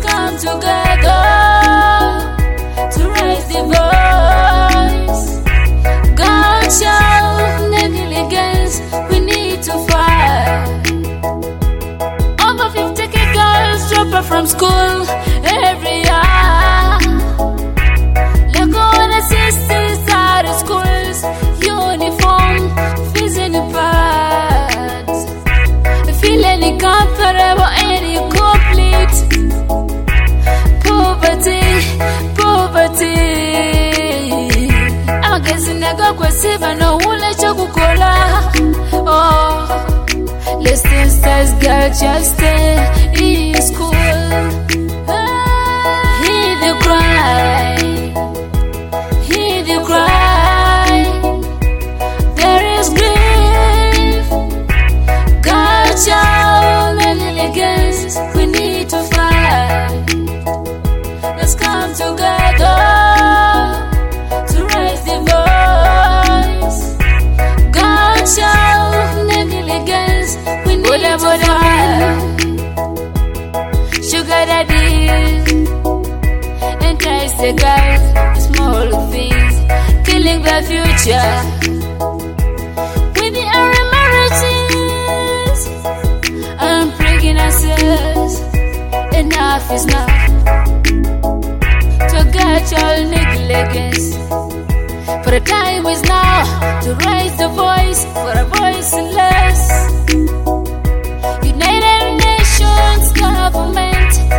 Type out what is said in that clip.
come together to raise the voice. God show negligence, we need to fight. Over 50K girls drop her from school every year. Look all the sisters out of schools, uniform, fees in the pads. Feel any comfortable, any complete. Poverty, poverty. I'm guessing I got kwesiva no hule chokukola. Oh, listen, says girl, just stay in school. Hear the cry, hear the cry. There is grief. God, child, negligence, we need to fight. Let's come together to raise the voice. God, child, negligence, we need to fight. Sugar daddies entice the girls, small things, killing their future. With the armed marriages and pregnancies, enough is not. To get all negligence, for the time is now to raise the voice for a voiceless. United Nations government